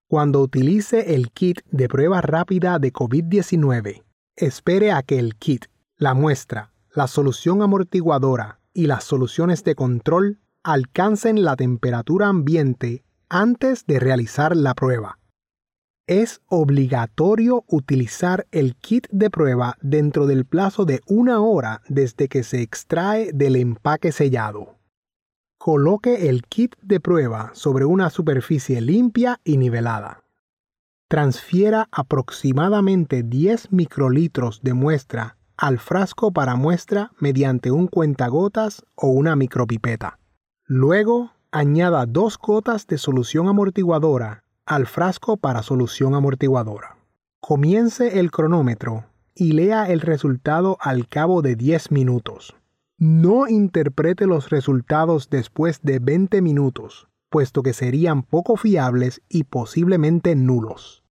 Cuando utilice el kit de prueba rápida de COVID-19, espere a que el kit, la muestra, la solución amortiguadora y las soluciones de control alcancen la temperatura ambiente antes de realizar la prueba. Es obligatorio utilizar el kit de prueba dentro del plazo de 1 hora desde que se extrae del empaque sellado. Coloque el kit de prueba sobre una superficie limpia y nivelada. Transfiera aproximadamente 10 microlitros de muestra al frasco para muestra mediante un cuentagotas o una micropipeta. Luego, añada 2 gotas de solución amortiguadora al frasco para solución amortiguadora. Comience el cronómetro y lea el resultado al cabo de 10 minutos. No interprete los resultados después de 20 minutos, puesto que serían poco fiables y posiblemente nulos.